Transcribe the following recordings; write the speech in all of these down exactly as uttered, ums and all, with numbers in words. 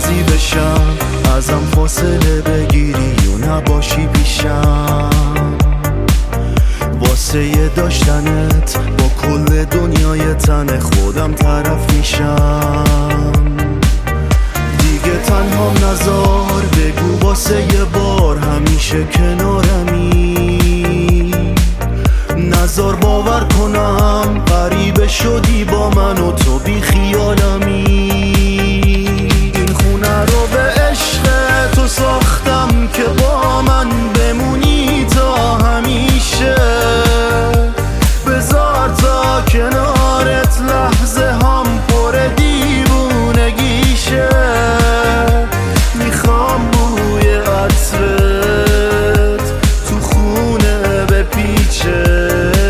راضی بشم ازم فاصله بگیری و نباشی پیشم، واسه داشتنت با کل دنیای تن خودم طرف میشم. دیگه تنها نزار بگو واسه یه بار همیشه کنارمی، نزار باور کنم غریبه شدی با من و تو بی خیالمی. این خونه رو به عشق تو ساختم که با من بمونی تا همیشه، بذار تا کنارت لحظه هم پر دیوونگیشه. میخوام بوی عطرت تو خونه بپیچه،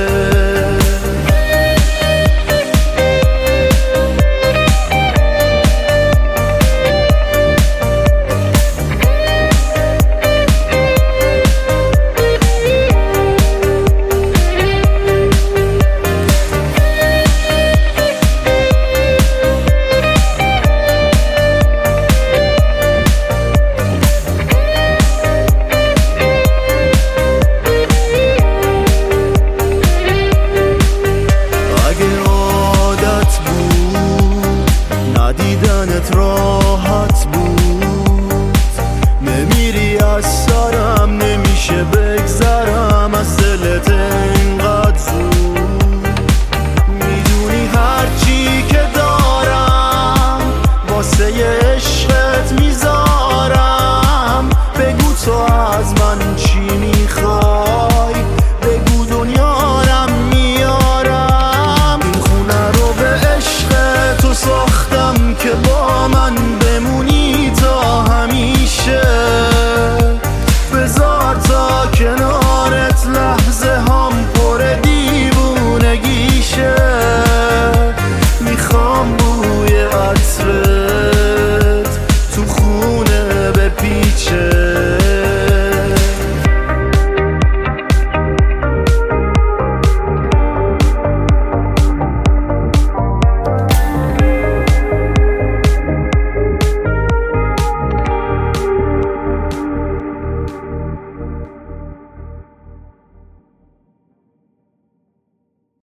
دیدنت راحت بود، نمیری از سرم، نمیشه بگذرم از دلت اینقدر زود. میدونی هرچی که دارم واسه